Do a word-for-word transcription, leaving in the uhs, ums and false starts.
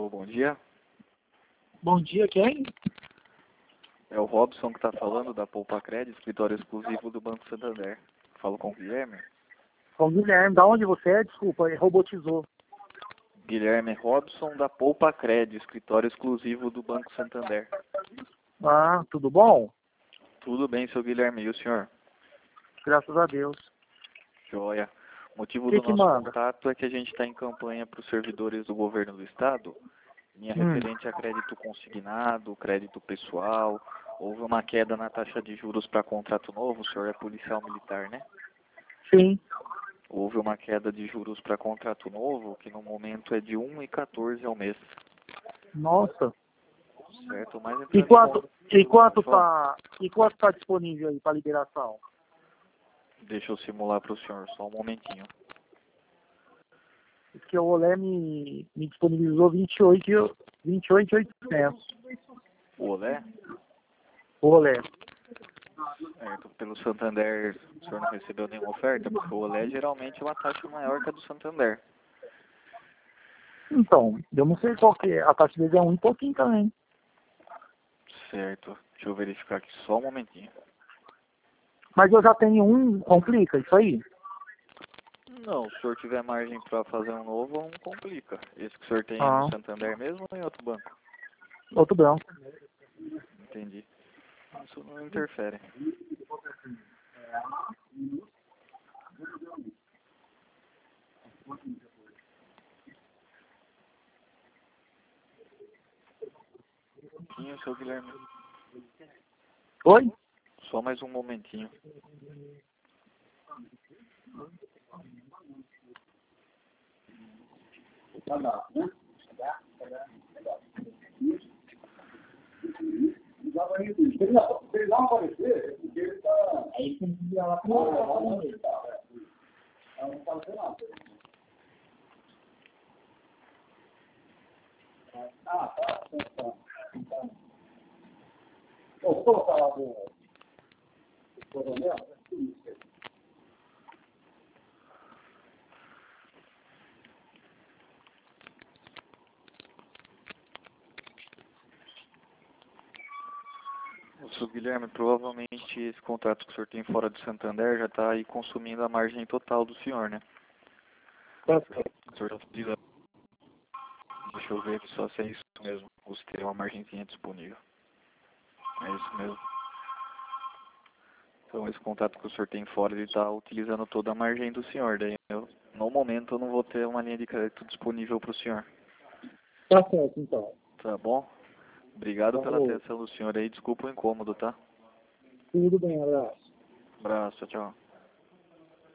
Alô, bom dia. Bom dia, quem? É o Robson que está falando da Poupa Crédito, escritório exclusivo do Banco Santander. Falo com o Guilherme. Com o Guilherme, da onde você é? Desculpa, robotizou. Guilherme Robson da Poupa Crédito, escritório exclusivo do Banco Santander. Ah, tudo bom? Tudo bem, seu Guilherme. E o senhor? Graças a Deus. Joia. O motivo Que do que nosso manda? contato é que a gente está em campanha para os servidores do governo do estado, minha Hum. referente a crédito consignado, crédito pessoal. Houve uma queda na taxa de juros para contrato novo, o senhor é policial militar, né? Sim. Houve uma queda de juros para contrato novo, que no momento é de um vírgula quatorze ao mês, Nossa. certo? Mas E entrando em quanto, con- e quanto Fala. tá, e quanto tá disponível aí para liberação? Deixa eu simular para o senhor, só um momentinho. Porque o Olé me, me disponibilizou vinte e oito, vinte e oito mil e oitocentos. O Olé, O Olé. certo, pelo Santander, o senhor não recebeu nenhuma oferta, porque o Olé geralmente é uma taxa maior que a do Santander. Então, eu não sei qual que é. A taxa dele é um e pouquinho também. Certo, deixa eu verificar aqui só um momentinho. Mas eu já tenho um, complica isso aí? Não, se o senhor tiver margem para fazer um novo, não complica. Esse que o senhor tem é no Ah, Santander mesmo ou em outro banco? outro branco. Entendi. Isso não interfere. Tinha, seu Guilherme. Oi? Só mais um momentinho. O seu Guilherme, provavelmente esse contrato que o senhor tem fora do Santander já está aí consumindo a margem total do senhor, né? Tá. O senhor já precisa... Deixa eu ver aqui só se é isso mesmo. Ou se tem uma margenzinha disponível. É isso mesmo. Então esse contrato que o senhor tem fora, ele está utilizando toda a margem do senhor. Daí eu, no momento eu não vou ter uma linha de crédito disponível para o senhor. Tá certo, então. Tá bom? Obrigado pela Falou. atenção do senhor aí. Desculpa o incômodo, tá? Tudo bem, abraço. Abraço, tchau.